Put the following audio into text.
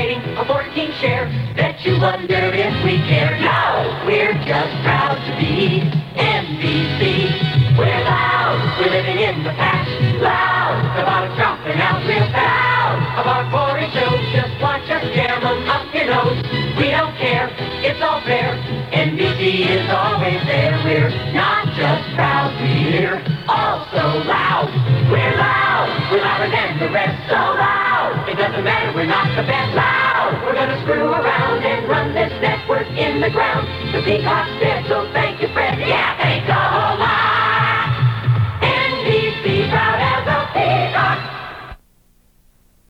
rating, a 14 share. Bet you wonder if we care. No, we're just proud to be NBC. We're loud, we're living in the past. Loud about it dropping out real fast. About boring shows, just watch us jam them up your nose. We don't care, it's all fair. NBC is always there. We're not just proud, we're also loud. We're louder than the rest. So loud, it doesn't matter, we're not the best. Loud, we're gonna screw around and run this network in the ground. The Peacock's dead, so thank you, Fred. Yeah, thank God.